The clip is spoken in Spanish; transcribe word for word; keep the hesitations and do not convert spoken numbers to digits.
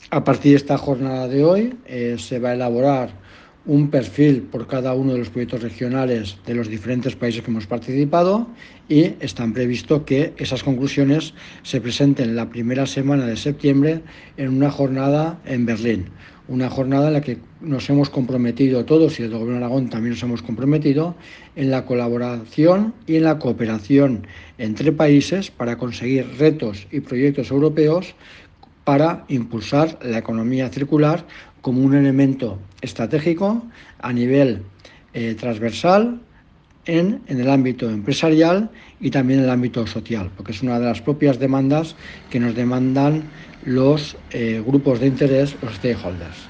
A partir de esta jornada de hoy eh, se va a elaborar un perfil por cada uno de los proyectos regionales de los diferentes países que hemos participado y están previsto que esas conclusiones se presenten la primera semana de septiembre en una jornada en Berlín. Una jornada en la que nos hemos comprometido todos, y el Gobierno de Aragón también nos hemos comprometido, en la colaboración y en la cooperación entre países para conseguir retos y proyectos europeos para impulsar la economía circular como un elemento estratégico a nivel eh, transversal en, en el ámbito empresarial y también en el ámbito social, porque es una de las propias demandas que nos demandan los eh, grupos de interés, los stakeholders.